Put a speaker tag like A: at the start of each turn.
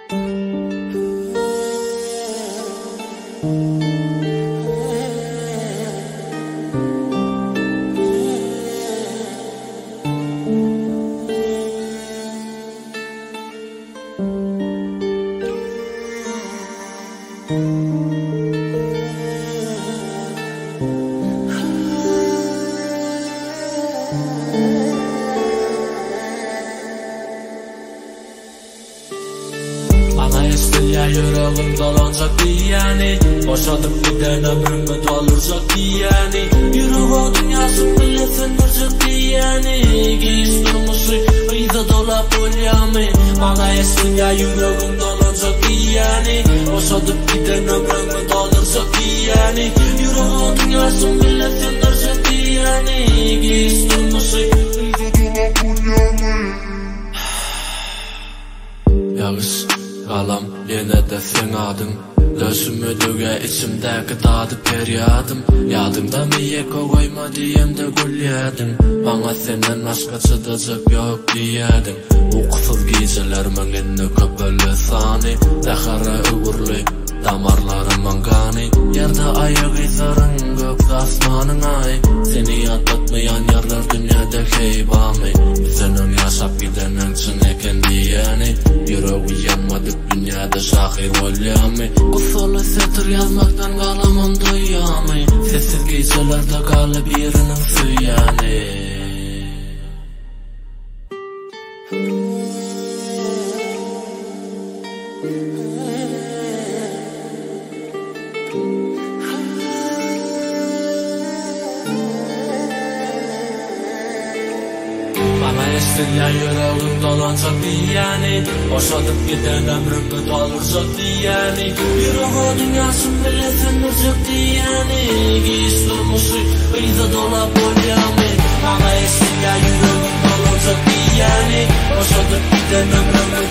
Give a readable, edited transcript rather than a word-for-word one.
A: Bana estilya yüreğim dolanacak diyeni, boşadıp giden ömrümü dolduracak diyeni, yüreğe dünyasın milletin duracak diyeni, giyiş durmuşu ıyda dolap olyami. Bana estilya yüreğim dolanacak diyeni, boşadıp giden ömrümü dolduracak diyeni, yüreğe dünyasın milletin duracak diyeni, giyiş durmuşu ıyda dolap olyami. Yağış kalam yine de sen adın, döşümü döge içimdeki tadı peryadım. Yadımda miye koyma diyem de gülyedim, bana senden başka çıdacak yok diyedin. Uykusuz gecelermin inni köpölü sani, dehara uğurlu damarlarımın gani. Yerde ayak izarın gök asmanın ay, seni yatatmayan yerler dünyada heybami. Senin yaşap gidenin için eken diyeni, yüreği yanmadık dünyada şahir olyami. Kusulu setir yazmaktan kalamam duyami, sessiz gecelerde kalıp yerinin süyani. Bana estilya yüreğim dolanacak diyeni, boşadıp giden ömrümü dolduracak diyeni, yüreğe dünyasın milletin duracak diyeni, giyiş durmuşu ıyda dolap olyami. Bana estilya yüreğim dolanacak diyeni, boşadıp giden ömrümü